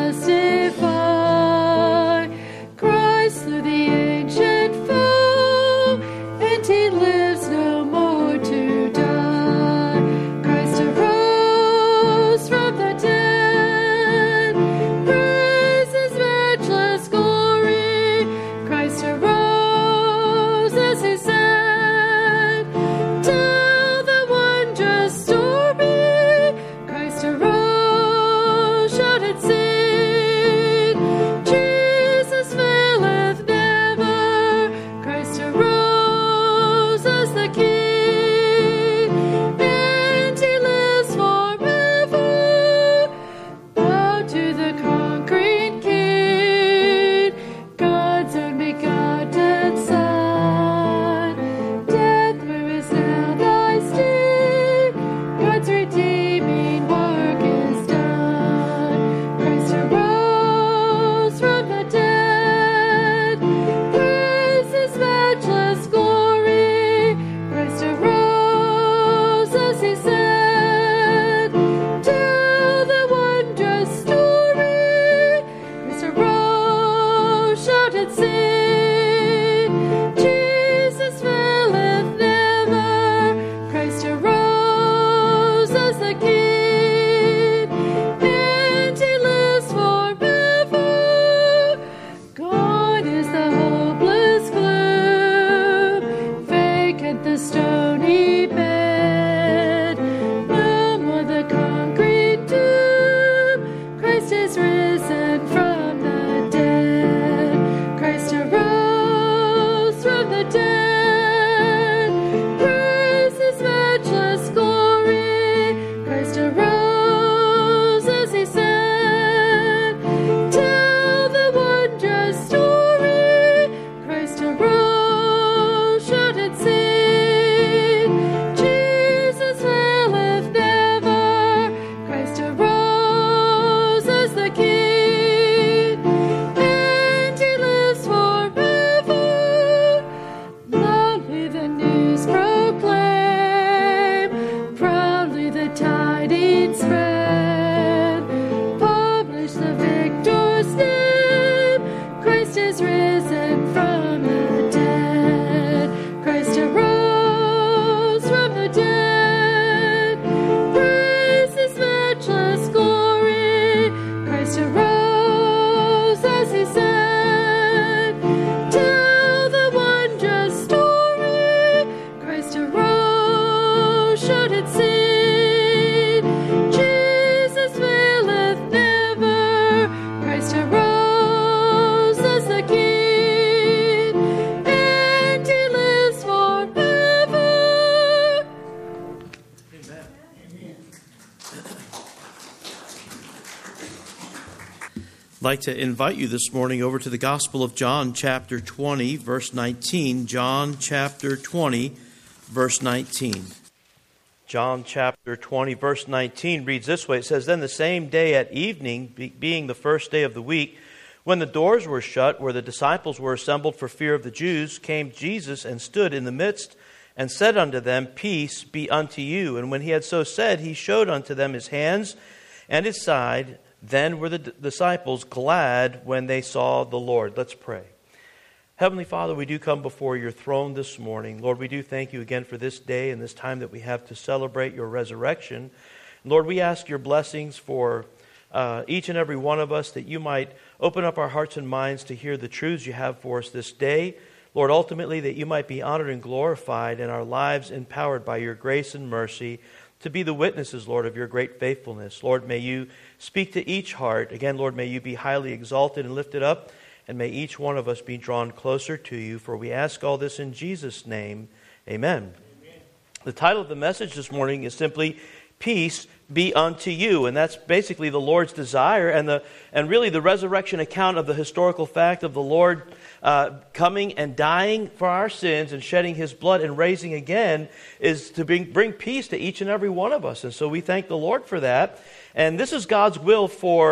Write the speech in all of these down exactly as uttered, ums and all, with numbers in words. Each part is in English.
justify. Christ slew the ancient foe, and he lives no more to die. Christ arose from the dead, praise his matchless glory. Christ arose as he said, tell the wondrous story. Christ arose, shout and sing, Jesus faileth never. Christ arose as the King, and he lives forever. Bow to the conquering King, God's own begotten Son. Death, where is now thy sting? God's redeeming work is done. Christ arose from the dead, praise his matchless glory. Christ arose as he said, tell the wondrous story. Christ arose, shout and sing, Jesus faileth never. Christ arose as the King, and he lives forever. Gone is the hopeless gloom, vacant the stony bed. No more the concrete tomb, Christ is risen from the dead. Christ arose from the dead, praise his matchless glory. Christ arose as he said, tell the wondrous story. Christ arose, shout and sing, Jesus faileth never. Christ arose as the King, and he lives forever. Loudly the news proclaim, proudly the tidings spread. Publish the victor's name, Christ is risen from the dead. Christ arose from the dead, praise his matchless glory. Christ arose as he said, tell the wondrous story. Christ arose, shout and sing, Jesus faileth never. Christ arose as the King, and he lives forever. I'd like to invite you this morning over to the Gospel of John, chapter twenty, verse nineteen. John, chapter twenty, verse nineteen. John, chapter twenty, verse nineteen reads this way. It says, then the same day at evening, be- being the first day of the week, when the doors were shut, where the disciples were assembled for fear of the Jews, came Jesus and stood in the midst, and said unto them, peace be unto you. And when he had so said, he showed unto them his hands and his side. Then were the d- disciples glad when they saw the Lord. Let's pray. Heavenly Father, we do come before your throne this morning. Lord, we do thank you again for this day and this time that we have to celebrate your resurrection. Lord, we ask your blessings for uh, each and every one of us, that you might open up our hearts and minds to hear the truths you have for us this day. Lord, ultimately that you might be honored and glorified, and our lives empowered by your grace and mercy to be the witnesses, Lord, of your great faithfulness. Lord, may you speak to each heart. Again, Lord, may you be highly exalted and lifted up, and may each one of us be drawn closer to you. For we ask all this in Jesus' name. Amen. Amen. The title of the message this morning is simply, Peace be unto you. And that's basically the Lord's desire, and the and really the resurrection account of the historical fact of the Lord uh, coming and dying for our sins and shedding his blood and raising again is to bring, bring peace to each and every one of us. And so we thank the Lord for that. And this is God's will for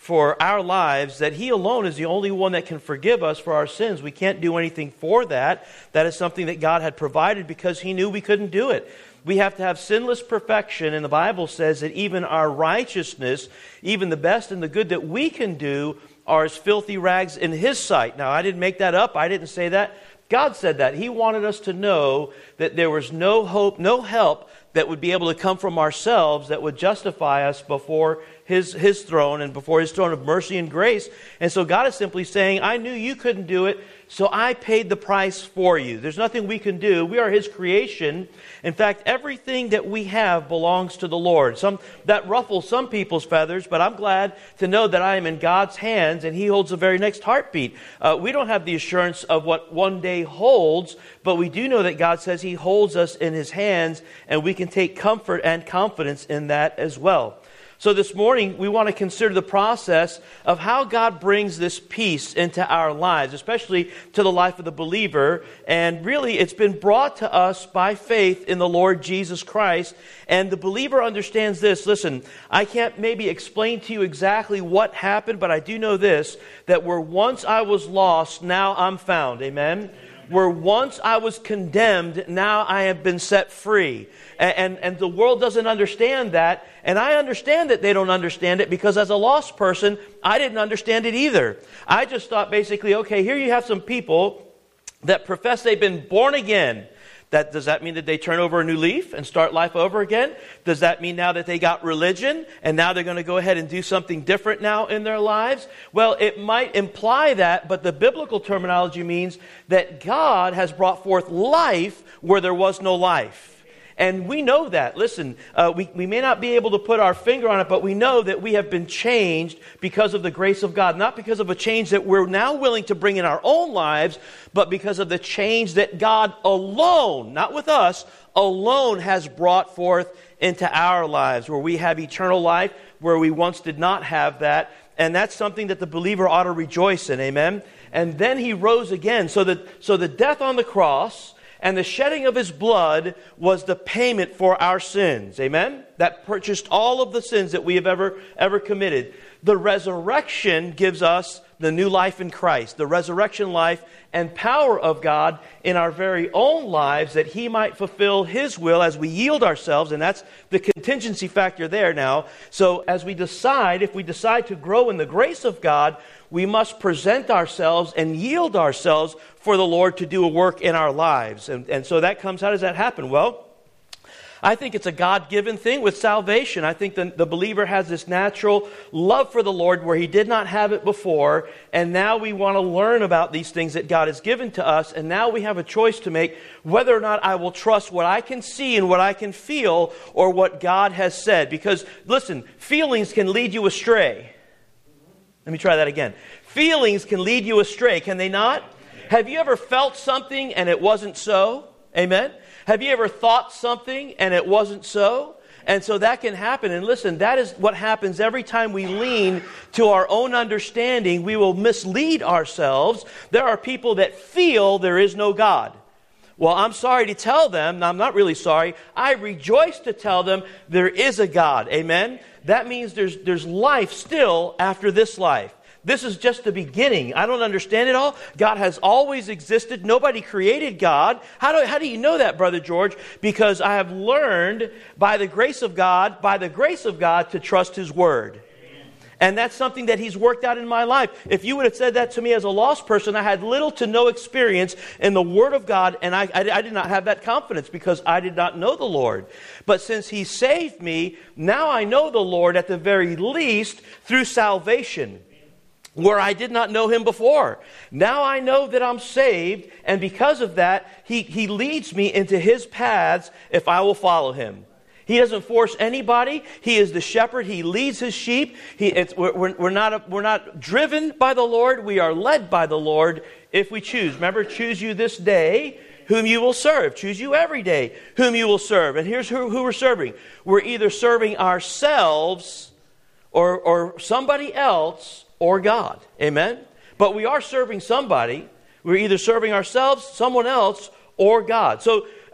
for our lives, that He alone is the only one that can forgive us for our sins. We can't do anything for that. That is something that God had provided because He knew we couldn't do it. We have to have sinless perfection, and the Bible says that even our righteousness, even the best and the good that we can do, are as filthy rags in His sight. Now, I didn't make that up. I didn't say that. God said that. He wanted us to know that there was no hope, no help that would be able to come from ourselves that would justify us before His, His throne and before His throne of mercy and grace. And so God is simply saying, I knew you couldn't do it, so I paid the price for you. There's nothing we can do. We are His creation. In fact, everything that we have belongs to the Lord. Some that ruffles some people's feathers, but I'm glad to know that I am in God's hands and He holds the very next heartbeat. Uh, we don't have the assurance of what one day holds, but we do know that God says He holds us in His hands, and we can take comfort and confidence in that as well. So this morning, we want to consider the process of how God brings this peace into our lives, especially to the life of the believer. And really, it's been brought to us by faith in the Lord Jesus Christ. And the believer understands this. Listen, I can't maybe explain to you exactly what happened, but I do know this, that where once I was lost, now I'm found. Amen? Where once I was condemned, now I have been set free. And, and, and the world doesn't understand that. And I understand that they don't understand it because as a lost person, I didn't understand it either. I just thought basically, okay, here you have some people that profess they've been born again. That, does that mean that they turn over a new leaf and start life over again? Does that mean now that they got religion and now they're going to go ahead and do something different now in their lives? Well, it might imply that, but the biblical terminology means that God has brought forth life where there was no life. And we know that. Listen, uh, we, we may not be able to put our finger on it, but we know that we have been changed because of the grace of God. Not because of a change that we're now willing to bring in our own lives, but because of the change that God alone, not with us, alone has brought forth into our lives, where we have eternal life, where we once did not have that. And that's something that the believer ought to rejoice in, amen? And then He rose again. So that so the death on the cross and the shedding of His blood was the payment for our sins. Amen? That purchased all of the sins that we have ever, ever committed. The resurrection gives us the new life in Christ. The resurrection life and power of God in our very own lives, that He might fulfill His will as we yield ourselves. And that's the contingency factor there now. So as we decide, if we decide to grow in the grace of God, we must present ourselves and yield ourselves for the Lord to do a work in our lives. And, and so that comes, how does that happen? Well, I think it's a God-given thing with salvation. I think the, the believer has this natural love for the Lord where he did not have it before. And now we want to learn about these things that God has given to us. And now we have a choice to make whether or not I will trust what I can see and what I can feel or what God has said. Because, listen, feelings can lead you astray. Let me try that again. Feelings can lead you astray, can they not? Have you ever felt something and it wasn't so? Amen? Have you ever thought something and it wasn't so? And so that can happen. And listen, that is what happens every time we lean to our own understanding. We will mislead ourselves. There are people that feel there is no God. Well, I'm sorry to tell them, I'm not really sorry, I rejoice to tell them there is a God. Amen? That means there's there's life still after this life. This is just the beginning. I don't understand it all. God has always existed. Nobody created God. How do, how do you know that, Brother George? Because I have learned by the grace of God, by the grace of God, to trust His Word. And that's something that He's worked out in my life. If you would have said that to me as a lost person, I had little to no experience in the Word of God, and I, I, I did not have that confidence because I did not know the Lord. But since He saved me, now I know the Lord at the very least through salvation, where I did not know Him before. Now I know that I'm saved, and because of that, He, he leads me into His paths if I will follow Him. He doesn't force anybody. He is the shepherd. He leads His sheep. He, it's, we're, we're, not, we're not driven by the Lord. We are led by the Lord if we choose. Remember, choose you this day whom you will serve. Choose you every day whom you will serve. And here's who, who we're serving. We're either serving ourselves or, or somebody else or God. Amen? But we are serving somebody. We're either serving ourselves, someone else, or God. So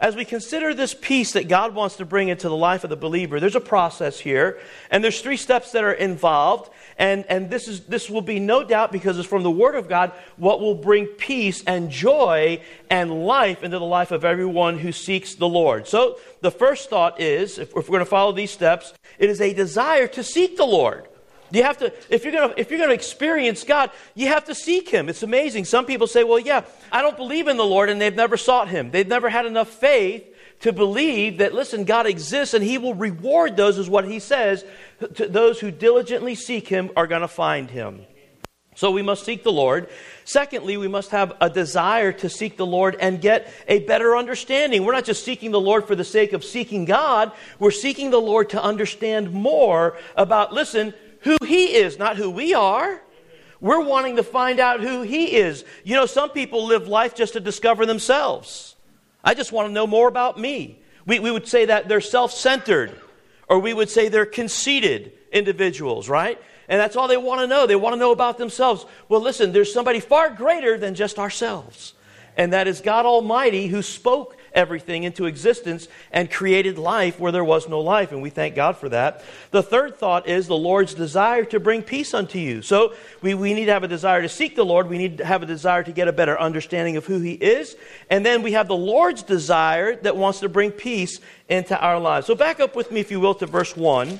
as we consider this peace that God wants to bring into the life of the believer, there's a process here, and there's three steps that are involved, and, and this is this will be no doubt, because it's from the Word of God, what will bring peace and joy and life into the life of everyone who seeks the Lord. So the first thought is, if, if we're going to follow these steps, it is a desire to seek the Lord. You have to, if you're going to, if you're going to experience God, you have to seek Him. It's amazing. Some people say, well, yeah, I don't believe in the Lord, and they've never sought Him. They've never had enough faith to believe that, listen, God exists, and He will reward those, is what He says. To those who diligently seek Him are going to find Him. So we must seek the Lord. Secondly, we must have a desire to seek the Lord and get a better understanding. We're not just seeking the Lord for the sake of seeking God. We're seeking the Lord to understand more about, listen, who He is, not who we are. We're wanting to find out who He is. You know, some people live life just to discover themselves. I just want to know more about me. We, we would say that they're self-centered, or we would say they're conceited individuals, right? And that's all they want to know. They want to know about themselves. Well, listen, there's somebody far greater than just ourselves. And that is God Almighty, who spoke everything into existence and created life where there was no life, and we thank God for that. The third thought is the Lord's desire to bring peace unto you. So we, we need to have a desire to seek the Lord. We need to have a desire to get a better understanding of who He is. And then we have the Lord's desire that wants to bring peace into our lives. So back up with me, if you will, to verse one.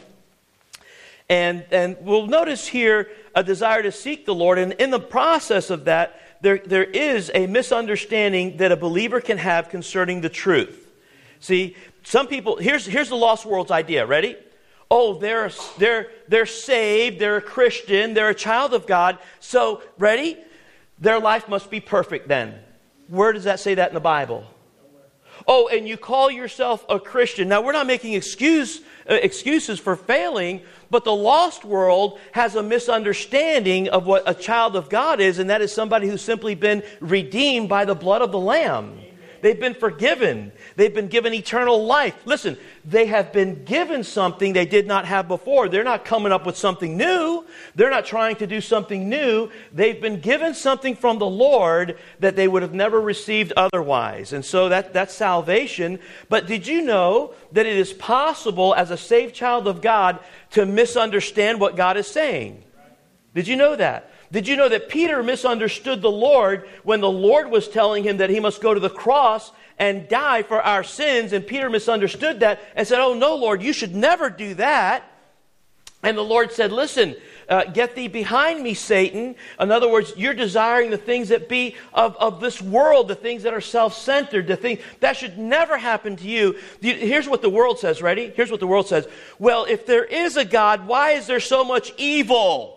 And, and we'll notice here a desire to seek the Lord. And in the process of that, There, there is a misunderstanding that a believer can have concerning the truth. See, some people, here's, here's the lost world's idea. Ready? Oh, they're, they're, they're saved, they're a Christian, they're a child of God. So, ready? Their life must be perfect then. Where does that say that in the Bible? Oh, and you call yourself a Christian. Now, we're not making excuse, uh, excuses for failing, but the lost world has a misunderstanding of what a child of God is, and that is somebody who's simply been redeemed by the blood of the Lamb. They've been forgiven. They've been given eternal life. Listen, they have been given something they did not have before. They're not coming up with something new. They're not trying to do something new. They've been given something from the Lord that they would have never received otherwise. And so that, that's salvation. But did you know that it is possible as a saved child of God to misunderstand what God is saying? Did you know that? Did you know that Peter misunderstood the Lord when the Lord was telling him that he must go to the cross and die for our sins? And Peter misunderstood that and said, oh no, Lord, you should never do that. And the Lord said, listen, uh, get thee behind me, Satan. In other words, you're desiring the things that be of, of this world, the things that are self-centered, the things that should never happen to you. Here's what the world says, ready? Here's what the world says. Well, if there is a God, why is there so much evil?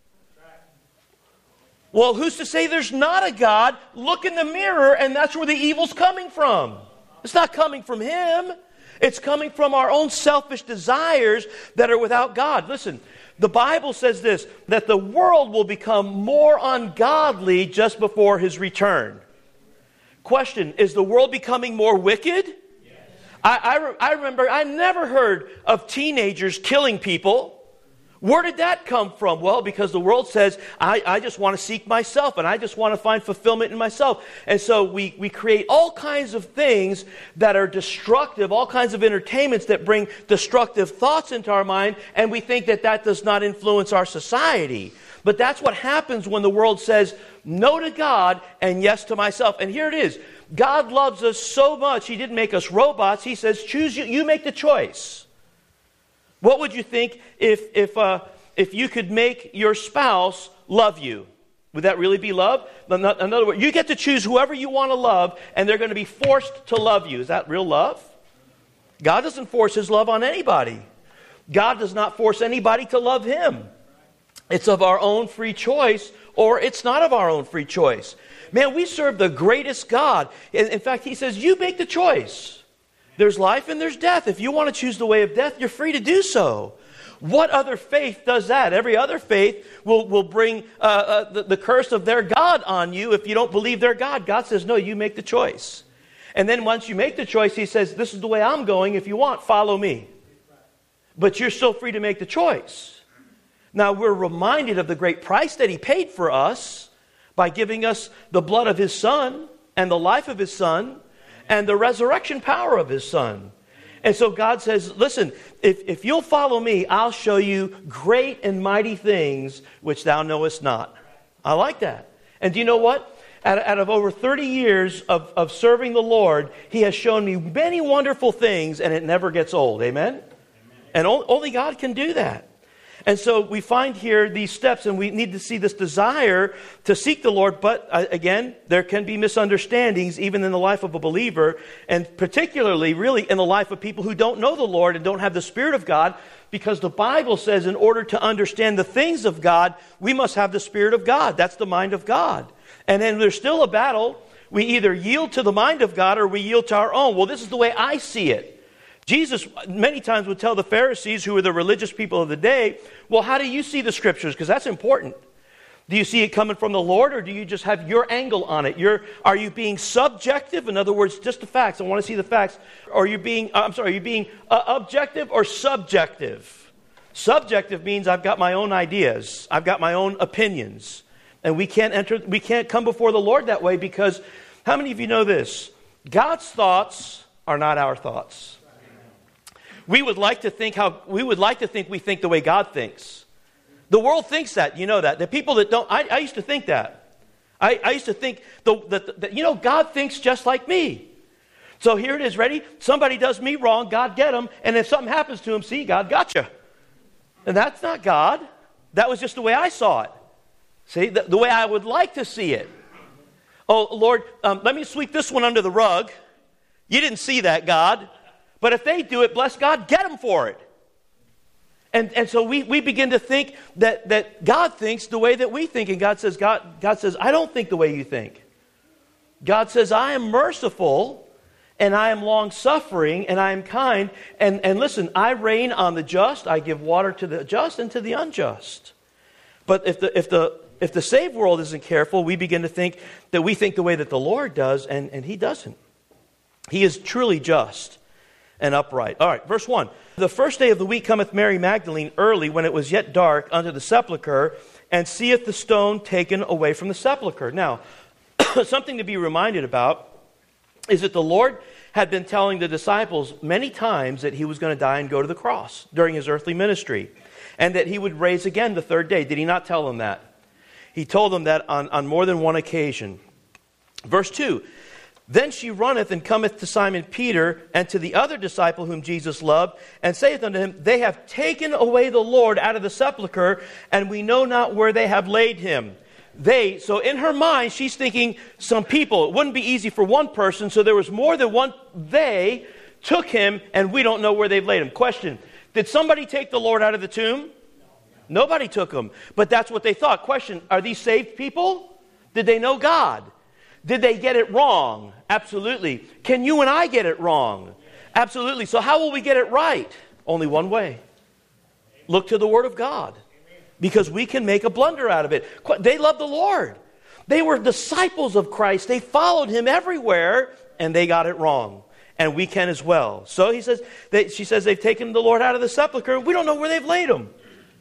Well, who's to say there's not a God? Look in the mirror, and that's where the evil's coming from. It's not coming from Him. It's coming from our own selfish desires that are without God. Listen, the Bible says this, that the world will become more ungodly just before His return. Question, is the world becoming more wicked? Yes. I, I, I remember, I never heard of teenagers killing people. Where did that come from? Well, because the world says, I, I just want to seek myself, and I just want to find fulfillment in myself. And so we, we create all kinds of things that are destructive, all kinds of entertainments that bring destructive thoughts into our mind, and we think that that does not influence our society. But that's what happens when the world says no to God and yes to myself. And here it is. God loves us so much, He didn't make us robots. He says, choose you, you make the choice. What would you think if if uh, if you could make your spouse love you? Would that really be love? In other words, you get to choose whoever you want to love, and they're going to be forced to love you. Is that real love? God doesn't force His love on anybody. God does not force anybody to love Him. It's of our own free choice, or it's not of our own free choice. Man, we serve the greatest God. In fact, He says, you make the choice. There's life and there's death. If you want to choose the way of death, you're free to do so. What other faith does that? Every other faith will, will bring uh, uh, the, the curse of their God on you if you don't believe their God. God says, no, you make the choice. And then once you make the choice, He says, this is the way I'm going. If you want, follow me. But you're still free to make the choice. Now, we're reminded of the great price that He paid for us by giving us the blood of His Son and the life of His Son. and the resurrection power of his Son. And so God says, listen, if, if you'll follow me, I'll show you great and mighty things which thou knowest not. I like that. And do you know what? Out, out of over thirty years of, of serving the Lord, he has shown me many wonderful things, and it never gets old. Amen? Amen. And o- only God can do that. And so we find here these steps, and we need to see this desire to seek the Lord. But uh, again, there can be misunderstandings even in the life of a believer, and particularly really in the life of people who don't know the Lord and don't have the Spirit of God, because the Bible says in order to understand the things of God, we must have the Spirit of God. That's the mind of God. And then there's still a battle. We either yield to the mind of God or we yield to our own. Well, this is the way I see it. Jesus many times would tell the Pharisees, who were the religious people of the day, well, how do you see the Scriptures? Because that's important. Do you see it coming from the Lord, or do you just have your angle on it? You're, are you being subjective? In other words, just the facts. I want to see the facts. Or are you being, I'm sorry, are you being uh, objective or subjective? Subjective means I've got my own ideas. I've got my own opinions. And we can't enter, we can't come before the Lord that way, because how many of you know this? God's thoughts are not our thoughts. We would like to think how we would like to think we think the way God thinks. The world thinks that, you know that. The people that don't, I, I used to think that. I, I used to think the, that, that, you know, God thinks just like me. So here it is, ready? Somebody does me wrong, God get them, and if something happens to him, see, God got you. And that's not God. That was just the way I saw it. See, the, the way I would like to see it. Oh, Lord, um, let me sweep this one under the rug. You didn't see that, God. But if they do it, bless God, get them for it. And and so we, we begin to think that, that God thinks the way that we think. And God says, God, God says, I don't think the way you think. God says, I am merciful, and I am long-suffering, and I am kind. And, and listen, I reign on the just. I give water to the just and to the unjust. But if the if the if the saved world isn't careful, we begin to think that we think the way that the Lord does, and, and he doesn't. He is truly just and upright. All right, verse one. The first day of the week cometh Mary Magdalene early, when it was yet dark, unto the sepulchre, and seeth the stone taken away from the sepulchre. Now, something to be reminded about is that the Lord had been telling the disciples many times that he was going to die and go to the cross during his earthly ministry, and that he would raise again the third day. Did he not tell them that? He told them that on, on more than one occasion. Verse two. Then she runneth and cometh to Simon Peter and to the other disciple whom Jesus loved, and saith unto him, They have taken away the Lord out of the sepulchre, and we know not where they have laid him. They, so in her mind, she's thinking some people. It wouldn't be easy for one person, so there was more than one. They took him, and we don't know where they've laid him. Question, did somebody take the Lord out of the tomb? Nobody took him, but that's what they thought. Question, are these saved people? Did they know God? Did they get it wrong? Absolutely. Can you and I get it wrong? Absolutely. So how will we get it right? Only one way. Look to the Word of God. Because we can make a blunder out of it. They loved the Lord. They were disciples of Christ. They followed him everywhere, and they got it wrong. And we can as well. So he says, they, she says they've taken the Lord out of the sepulchre. We don't know where they've laid him.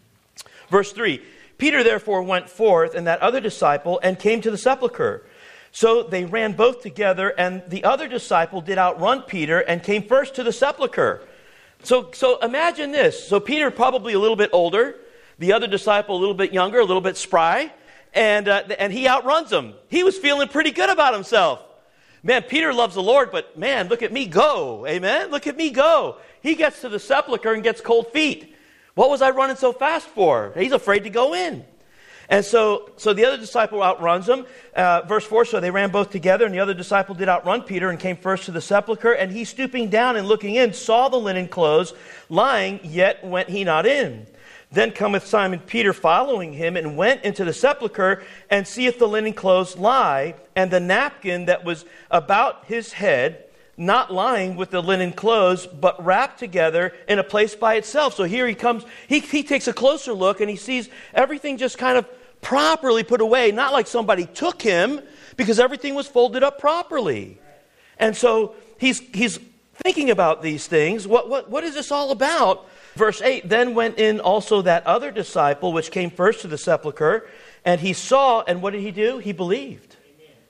Verse three. Peter therefore went forth, and that other disciple, and came to the sepulchre. So they ran both together, and the other disciple did outrun Peter and came first to the sepulchre. So, so imagine this. So Peter probably a little bit older, the other disciple a little bit younger, a little bit spry, and uh, and he outruns him. He was feeling pretty good about himself. Man, Peter loves the Lord, but man, look at me go. Amen? Look at me go. He gets to the sepulchre and gets cold feet. What was I running so fast for? He's afraid to go in. And so so the other disciple outruns him. Uh, verse four, so they ran both together, and the other disciple did outrun Peter and came first to the sepulchre. And he, stooping down and looking in, saw the linen clothes lying, yet went he not in. Then cometh Simon Peter following him, and went into the sepulchre, and seeth the linen clothes lie, and the napkin that was about his head, not lying with the linen clothes, but wrapped together in a place by itself. So here he comes, he, he takes a closer look, and he sees everything just kind of properly put away, not like somebody took him, because everything was folded up properly. And so he's he's thinking about these things. What what what is this all about? Verse eight, then went in also that other disciple which came first to the sepulchre, and he saw, and what did he do? He believed. Amen.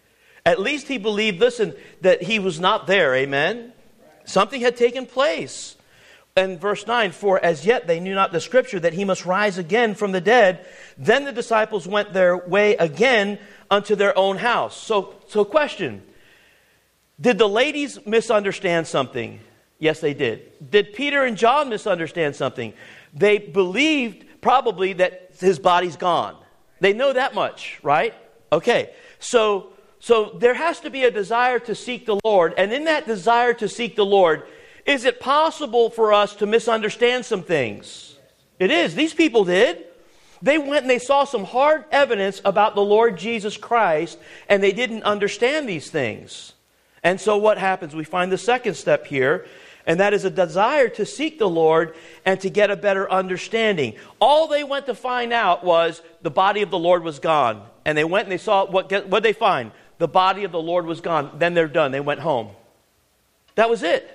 At least he believed, listen, that he was not there. Amen? Something had taken place. And verse nine, for as yet they knew not the scripture that he must rise again from the dead. Then the disciples went their way again unto their own house. So, so question, did the ladies misunderstand something? Yes, they did. Did Peter and John misunderstand something? They believed probably that his body's gone. They know that much, right? Okay, so, so there has to be a desire to seek the Lord. And in that desire to seek the Lord, is it possible for us to misunderstand some things? It is. These people did. They went and they saw some hard evidence about the Lord Jesus Christ, and they didn't understand these things. And so what happens? We find the second step here, and that is a desire to seek the Lord and to get a better understanding. All they went to find out was the body of the Lord was gone. And they went and they saw, what what did they find? The body of the Lord was gone. Then they're done. They went home. That was it.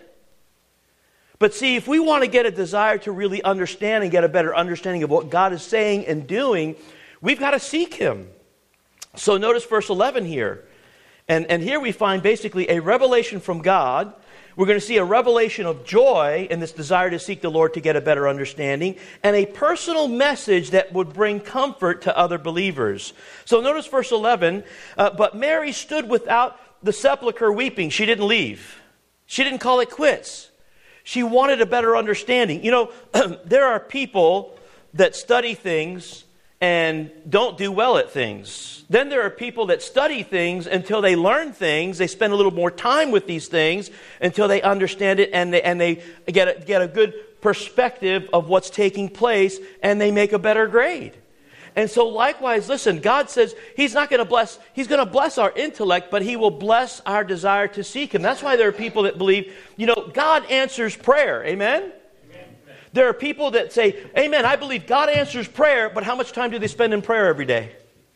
But see, if we want to get a desire to really understand and get a better understanding of what God is saying and doing, we've got to seek Him. So notice verse eleven here. And, and here we find basically a revelation from God. We're going to see a revelation of joy in this desire to seek the Lord to get a better understanding, and a personal message that would bring comfort to other believers. So notice verse eleven, uh, but Mary stood without the sepulchre weeping. She didn't leave. She didn't call it quits. She wanted a better understanding. You know, there are people that study things and don't do well at things. Then there are people that study things until they learn things. They spend a little more time with these things until they understand it, and they, and they get a, get a good perspective of what's taking place, and they make a better grade. And so likewise, listen, God says He's not going to bless, He's going to bless our intellect, but He will bless our desire to seek Him. That's why there are people that believe, you know, God answers prayer. Amen? Amen. There are people that say, amen, I believe God answers prayer, but how much time do they spend in prayer every day?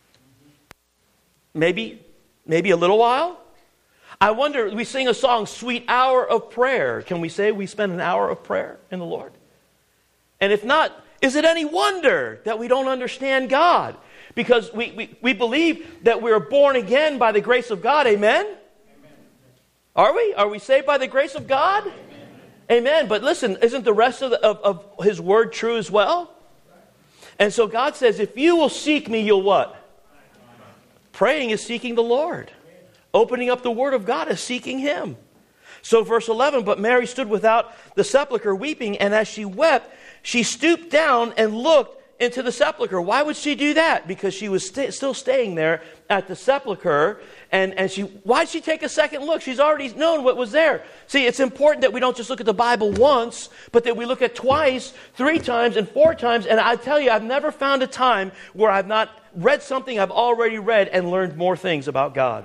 Maybe, maybe a little while? I wonder, we sing a song, Sweet Hour of Prayer. Can we say we spend an hour of prayer in the Lord? And if not, is it any wonder that we don't understand God? Because we, we, we believe that we are born again by the grace of God. Amen? Amen. Are we? Are we saved by the grace of God? Amen. Amen. But listen, isn't the rest of, the, of, of His Word true as well? And so God says, if you will seek me, you'll what? Praying is seeking the Lord. Opening up the Word of God is seeking Him. So verse eleven, but Mary stood without the sepulchre weeping, and as she wept, she stooped down and looked into the sepulchre. Why would she do that? Because she was st- still staying there at the sepulchre. And, and she, why'd she take a second look? She's already known what was there. See, it's important that we don't just look at the Bible once, but that we look at twice, three times, and four times. And I tell you, I've never found a time where I've not read something I've already read and learned more things about God.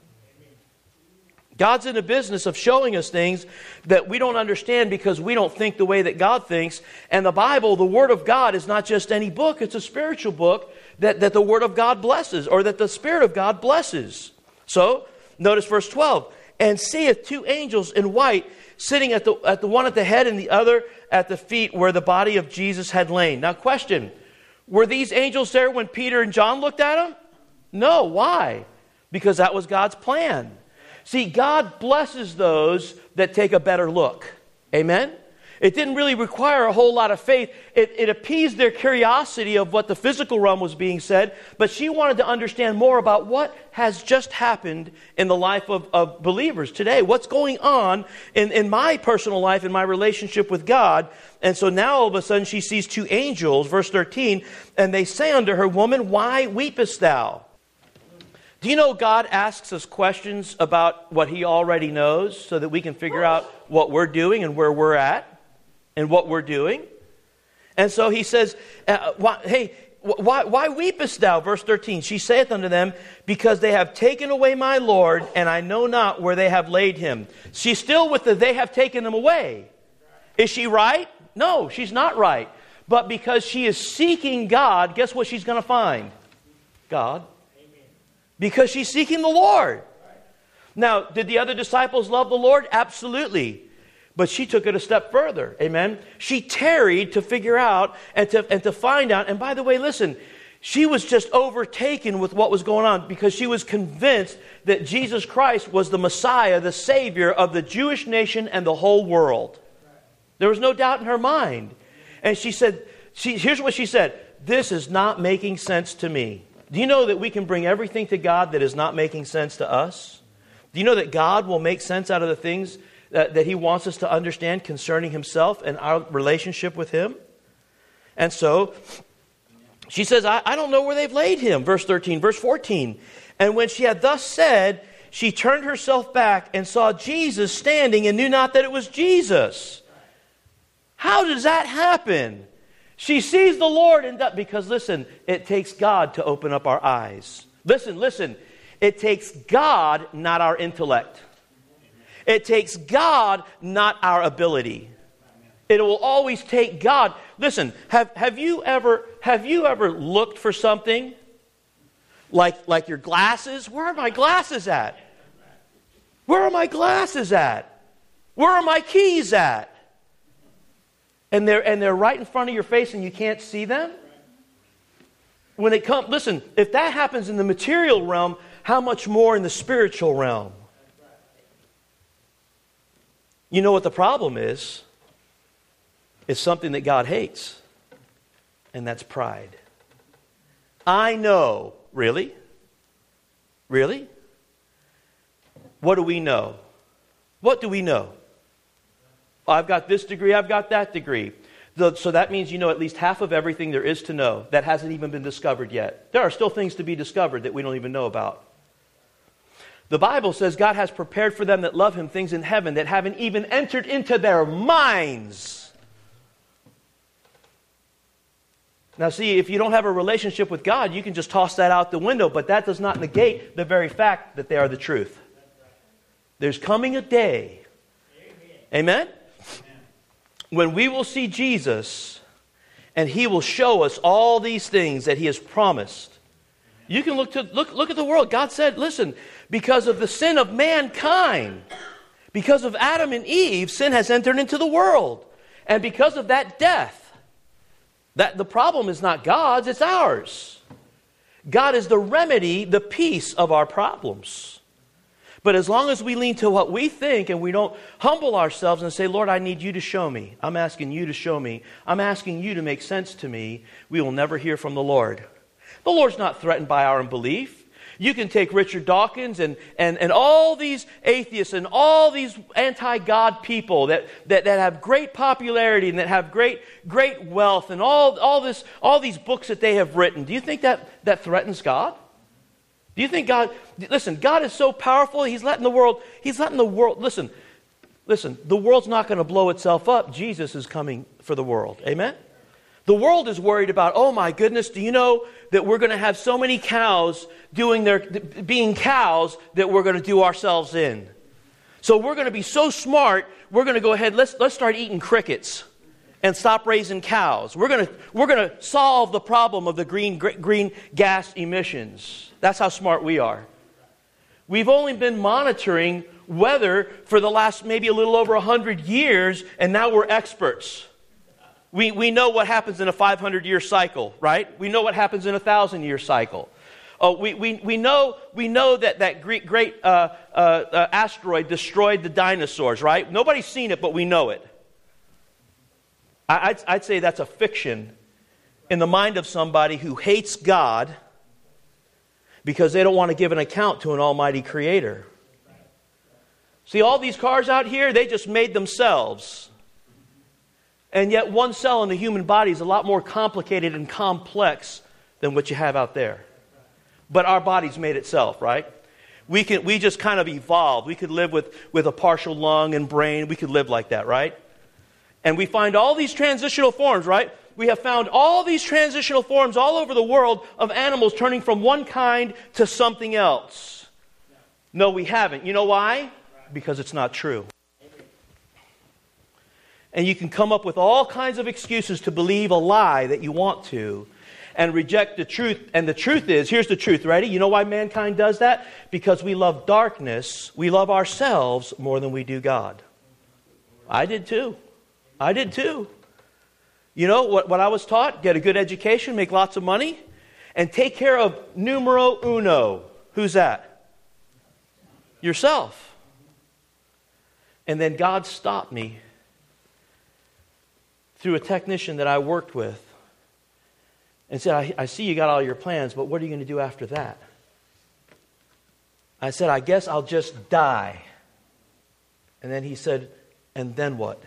God's in the business of showing us things that we don't understand because we don't think the way that God thinks. And the Bible, the Word of God, is not just any book. It's a spiritual book that, that the Word of God blesses, or that the Spirit of God blesses. So, notice verse twelve. And seeth two angels in white sitting at the, at the one at the head and the other at the feet where the body of Jesus had lain. Now question, were these angels there when Peter and John looked at them? No. Why? Because that was God's plan. See, God blesses those that take a better look. Amen? It didn't really require a whole lot of faith. It, it appeased their curiosity of what the physical realm was being said, but she wanted to understand more about what has just happened in the life of, of believers today. What's going on in, in my personal life, in my relationship with God. And so now all of a sudden she sees two angels, verse thirteen, and they say unto her, Woman, why weepest thou? Do you know God asks us questions about what He already knows so that we can figure out what we're doing and where we're at and what we're doing? And so He says, uh, why, hey, why, why weepest thou? Verse thirteen, she saith unto them, because they have taken away my Lord, and I know not where they have laid Him. She's still with the they have taken Him away. Is she right? No, she's not right. But because she is seeking God, guess what she's going to find? God. Because she's seeking the Lord. Now, did the other disciples love the Lord? Absolutely. But she took it a step further. Amen. She tarried to figure out and to, and to find out. And by the way, listen, She was just overtaken with what was going on because she was convinced that Jesus Christ was the Messiah, the Savior of the Jewish nation and the whole world. There was no doubt in her mind. And she said, she, here's what she said, this is not making sense to me. Do you know that we can bring everything to God that is not making sense to us? Do you know that God will make sense out of the things that, that He wants us to understand concerning Himself and our relationship with Him? And so she says, I, I don't know where they've laid Him. Verse thirteen, verse fourteen. And when she had thus said, she turned herself back and saw Jesus standing and knew not that it was Jesus. How does that happen? She sees the Lord and that, because listen, it takes God to open up our eyes. Listen, listen. It takes God, not our intellect. It takes God, not our ability. It will always take God. Listen, have, have you ever have you ever looked for something like, like your glasses? Where are my glasses at? Where are my glasses at? Where are my keys at? And they're and they're right in front of your face and you can't see them? When it comes, listen, if that happens in the material realm, how much more in the spiritual realm? You know what the problem is? It's something that God hates. And that's pride. I know. Really? Really? What do we know? What do we know? I've got this degree, I've got that degree. The, so that means you know at least half of everything there is to know that hasn't even been discovered yet. There are still things to be discovered that we don't even know about. The Bible says God has prepared for them that love Him things in heaven that haven't even entered into their minds. Now see, if you don't have a relationship with God, you can just toss that out the window, but that does not negate the very fact that they are the truth. There's coming a day, amen? When we will see Jesus and He will show us all these things that He has promised. You can look to look look at the world. God said, listen, because of the sin of mankind, because of Adam and Eve, sin has entered into the world. And because of that death, that the problem is not God's, it's ours. God is the remedy, the peace of our problems. But as long as we lean to what we think and we don't humble ourselves and say, Lord, I need you to show me. I'm asking you to show me. I'm asking you to make sense to me. We will never hear from the Lord. The Lord's not threatened by our unbelief. You can take Richard Dawkins and, and, and all these atheists and all these anti-God people that, that, that have great popularity and that have great great wealth and all, all, this, all these books that they have written. Do you think that, that threatens God? Do you think God, listen, God is so powerful, He's letting the world, He's letting the world, listen, listen, the world's not going to blow itself up. Jesus is coming for the world. Amen? The world is worried about, oh my goodness, do you know that we're going to have so many cows doing their, being cows that we're going to do ourselves in. So we're going to be so smart, we're going to go ahead, let's, let's start eating crickets and stop raising cows. We're going to, we're going to solve the problem of the green, green gas emissions. That's how smart we are. We've only been monitoring weather for the last maybe a little over one hundred years, and now we're experts. We, we know what happens in a five hundred year cycle, right? We know what happens in a one thousand year cycle. Uh, we, we, we know, we know that that great, great uh, uh, uh, asteroid destroyed the dinosaurs, right? Nobody's seen it, but we know it. I, I'd, I'd say that's a fiction in the mind of somebody who hates God because they don't want to give an account to an almighty creator. See, all these cars out here, they just made themselves. And yet one cell in the human body is a lot more complicated and complex than what you have out there. But our body's made itself, right? We can we just kind of evolved. We could live with, with a partial lung and brain. We could live like that, right? And we find all these transitional forms, right? We have found all these transitional forms all over the world of animals turning from one kind to something else. No, we haven't. You know why? Because it's not true. And you can come up with all kinds of excuses to believe a lie that you want to and reject the truth. And the truth is, here's the truth, ready? You know why mankind does that? Because we love darkness. We love ourselves more than we do God. I did too. I did too. You know what, what I was taught? Get a good education, make lots of money, and take care of numero uno. Who's that? Yourself. And then God stopped me through a technician that I worked with and said, I, I see you got all your plans, but what are you going to do after that? I said, I guess I'll just die. And then he said, and then what?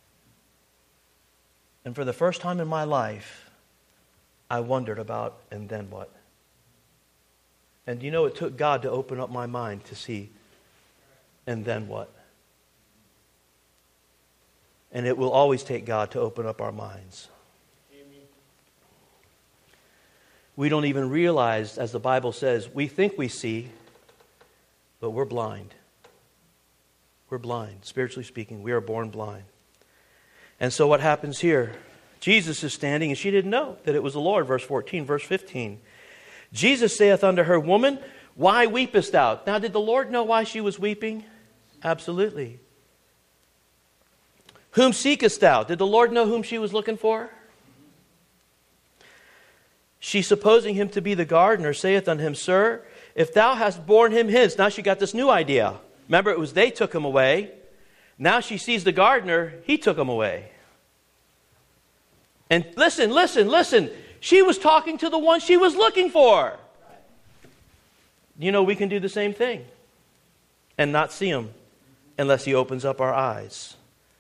And for the first time in my life, I wondered about, and then what? And you know, it took God to open up my mind to see, and then what? And it will always take God to open up our minds. Amen. We don't even realize, as the Bible says, we think we see, but we're blind. We're blind. Spiritually speaking, we are born blind. And so what happens here? Jesus is standing, and she didn't know that it was the Lord. Verse fourteen, verse fifteen. Jesus saith unto her, Woman, why weepest thou? Now, did the Lord know why she was weeping? Absolutely. Whom seekest thou? Did the Lord know whom she was looking for? She, supposing him to be the gardener, saith unto him, Sir, if thou hast borne him hence. Now she got this new idea. Remember, it was they took him away. Now she sees the gardener, he took him away. And listen, listen, listen. She was talking to the one she was looking for. You know, we can do the same thing and not see him unless he opens up our eyes.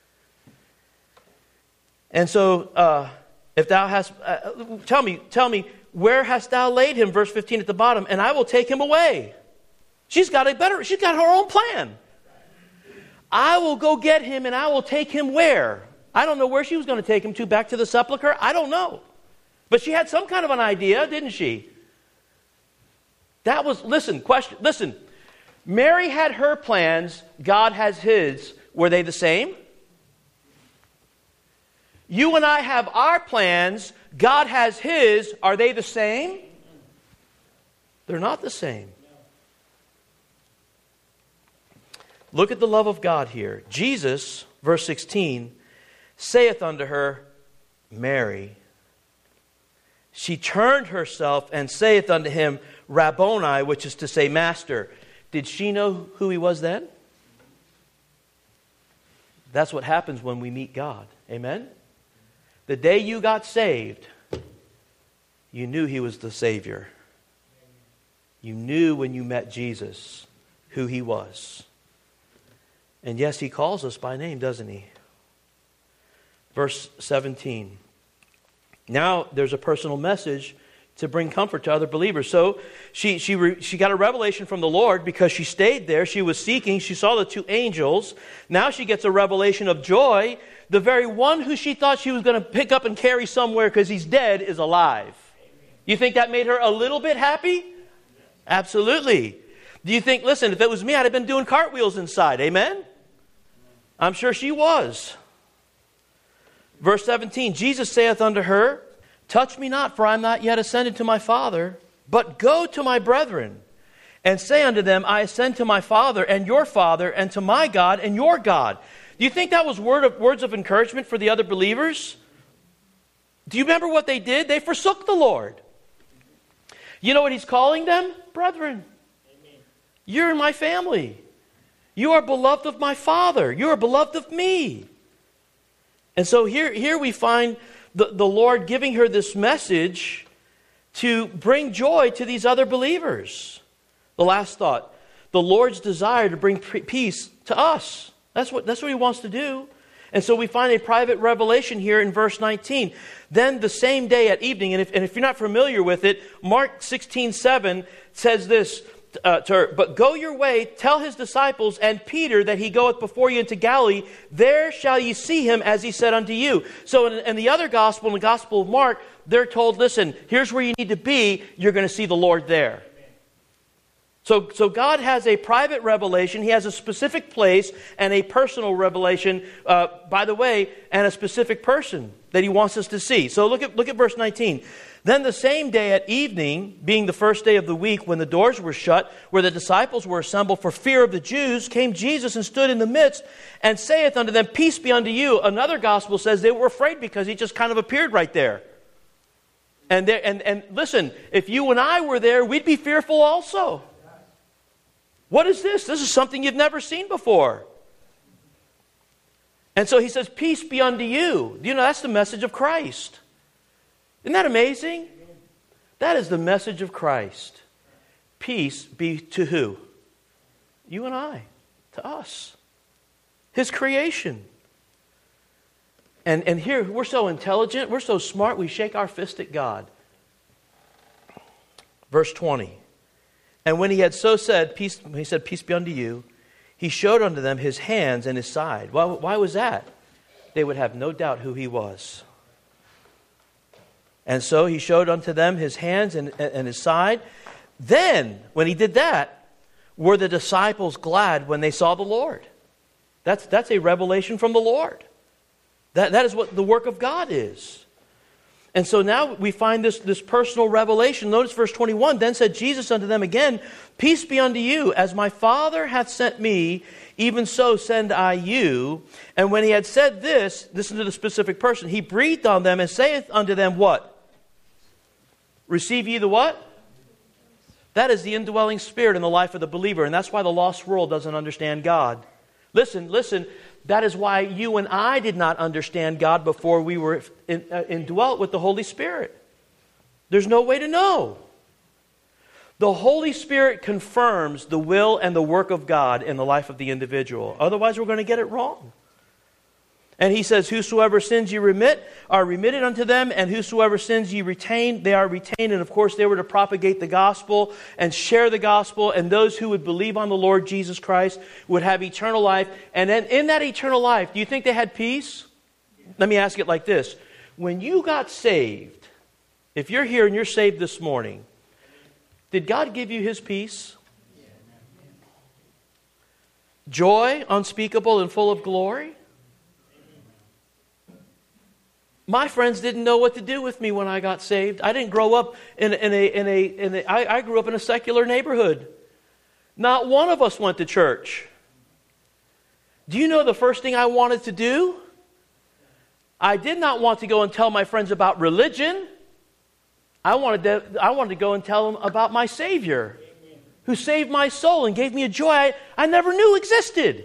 And so, uh, if thou hast, uh, tell me, tell me, where hast thou laid him? Verse fifteen at the bottom, and I will take him away. She's got a better, she's got her own plan. I will go get him and I will take him where? I don't know where she was going to take him to, back to the sepulcher. I don't know. But she had some kind of an idea, didn't she? That was, listen, question, listen. Mary had her plans, God has his. Were they the same? You and I have our plans, God has his. Are they the same? They're not the same. Look at the love of God here. Jesus, verse sixteen, saith unto her, Mary. She turned herself and saith unto him, Rabboni, which is to say, Master. Did she know who he was then? That's what happens when we meet God. Amen? The day you got saved, you knew he was the Savior. You knew when you met Jesus who he was. And yes, he calls us by name, doesn't he? Verse seventeen. Now there's a personal message to bring comfort to other believers. So she she re, she got a revelation from the Lord because she stayed there. She was seeking. She saw the two angels. Now she gets a revelation of joy. The very one who she thought she was going to pick up and carry somewhere because he's dead is alive. You think that made her a little bit happy? Absolutely. Do you think, listen, if it was me, I'd have been doing cartwheels inside. Amen? I'm sure she was. Verse seventeen, Jesus saith unto her, Touch me not, for I am not yet ascended to my Father, but go to my brethren, and say unto them, I ascend to my Father and your Father, and to my God and your God. Do you think that was word of, words of encouragement for the other believers? Do you remember what they did? They forsook the Lord. You know what he's calling them? Brethren. Amen. You're in my family. You are beloved of my Father. You are beloved of me. And so here, here we find the, the Lord giving her this message to bring joy to these other believers. The last thought, the Lord's desire to bring peace to us. That's what, that's what he wants to do. And so we find a private revelation here in verse nineteen. Then the same day at evening, and if, and if you're not familiar with it, Mark sixteen seven says this uh, to her, But go your way, tell his disciples and Peter that he goeth before you into Galilee. There shall ye see him as he said unto you. So in, in the other gospel, in the Gospel of Mark, they're told, listen, here's where you need to be. You're going to see the Lord there. So, so God has a private revelation. He has a specific place and a personal revelation, uh, by the way, and a specific person that he wants us to see. So look at, look at verse nineteen. Then the same day at evening, being the first day of the week, when the doors were shut, where the disciples were assembled for fear of the Jews, came Jesus and stood in the midst and saith unto them, Peace be unto you. Another gospel says they were afraid because he just kind of appeared right there. And, there, and, and listen, if you and I were there, we'd be fearful also. What is this? This is something you've never seen before. And so he says, peace be unto you. You know, that's the message of Christ. Isn't that amazing? That is the message of Christ. Peace be to who? You and I. To us. His creation. And, and here, we're so intelligent, we're so smart, we shake our fist at God. Verse twenty. And when he had so said, peace, he said, peace be unto you, he showed unto them his hands and his side. Why, why was that? They would have no doubt who he was. And so he showed unto them his hands and, and his side. Then, when he did that, were the disciples glad when they saw the Lord? That's, that's a revelation from the Lord. That, that is what the work of God is. And so now we find this, this personal revelation. Notice verse twenty-one. Then said Jesus unto them again, peace be unto you. As my Father hath sent me, even so send I you. And when he had said this, listen to the specific person, he breathed on them and saith unto them what? Receive ye the what? That is the indwelling spirit in the life of the believer. And that's why the lost world doesn't understand God. Listen, listen. That is why you and I did not understand God before we were in, uh, indwelt with the Holy Spirit. There's no way to know. The Holy Spirit confirms the will and the work of God in the life of the individual. Otherwise, we're going to get it wrong. And he says, whosoever sins ye remit are remitted unto them, and whosoever sins ye retain, they are retained. And of course, they were to propagate the gospel and share the gospel, and those who would believe on the Lord Jesus Christ would have eternal life. And then in that eternal life, do you think they had peace? Let me ask it like this. When you got saved, if you're here and you're saved this morning, did God give you His peace? Joy unspeakable and full of glory? My friends didn't know what to do with me when I got saved. I didn't grow up in, in a, in a, in a I, I grew up in a secular neighborhood. Not one of us went to church. Do you know the first thing I wanted to do? I did not want to go and tell my friends about religion. I wanted to, I wanted to go and tell them about my Savior, who saved my soul and gave me a joy I, I never knew existed.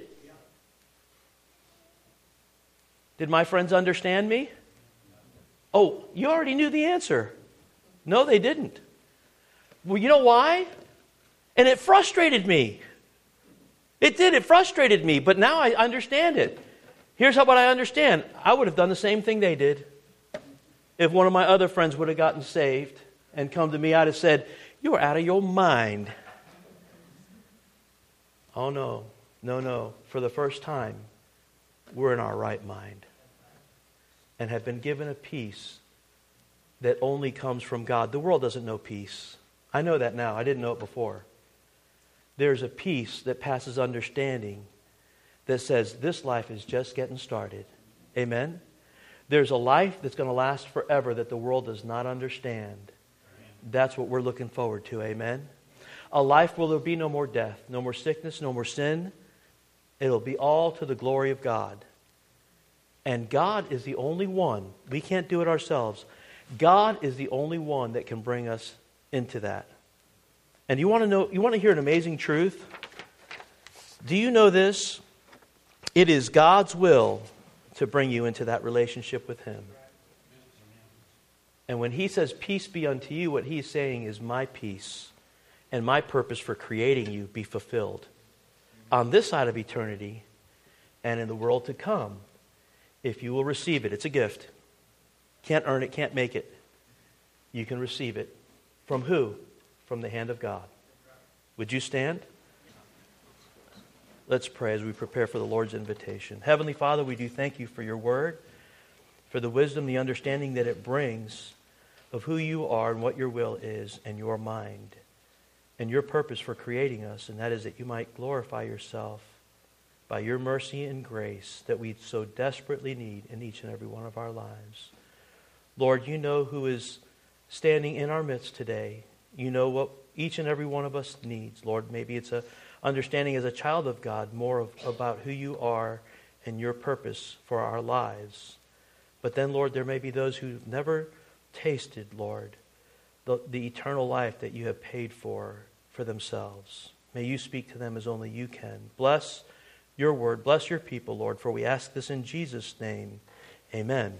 Did my friends understand me? Oh, you already knew the answer. No, they didn't. Well, you know why? And it frustrated me. It did. It frustrated me. But now I understand it. Here's how what I understand. I would have done the same thing they did. If one of my other friends would have gotten saved and come to me, I'd have said, "You are out of your mind." Oh, no. No, no. For the first time, we're in our right mind. And have been given a peace that only comes from God. The world doesn't know peace. I know that now. I didn't know it before. There's a peace that passes understanding that says this life is just getting started. Amen? There's a life that's going to last forever that the world does not understand. That's what we're looking forward to. Amen? A life where there'll be no more death, no more sickness, no more sin. It'll be all to the glory of God. And God is the only one. We can't do it ourselves. God is the only one that can bring us into that. And you want to know, you want to hear an amazing truth? Do you know this? It is God's will to bring you into that relationship with Him. And when He says, peace be unto you, what He's saying is my peace and my purpose for creating you be fulfilled on this side of eternity and in the world to come. If you will receive it, it's a gift. Can't earn it, can't make it. You can receive it. From who? From the hand of God. Would you stand? Let's pray as we prepare for the Lord's invitation. Heavenly Father, we do thank you for your word, for the wisdom, the understanding that it brings of who you are and what your will is and your mind and your purpose for creating us, and that is that you might glorify yourself by your mercy and grace that we so desperately need in each and every one of our lives. Lord, you know who is standing in our midst today. You know what each and every one of us needs. Lord, maybe it's a understanding as a child of God more of, about who you are and your purpose for our lives. But then, Lord, there may be those who never tasted, Lord, the, the eternal life that you have paid for for themselves. May you speak to them as only you can. Bless your word. Bless your people, Lord, for we ask this in Jesus' name. Amen.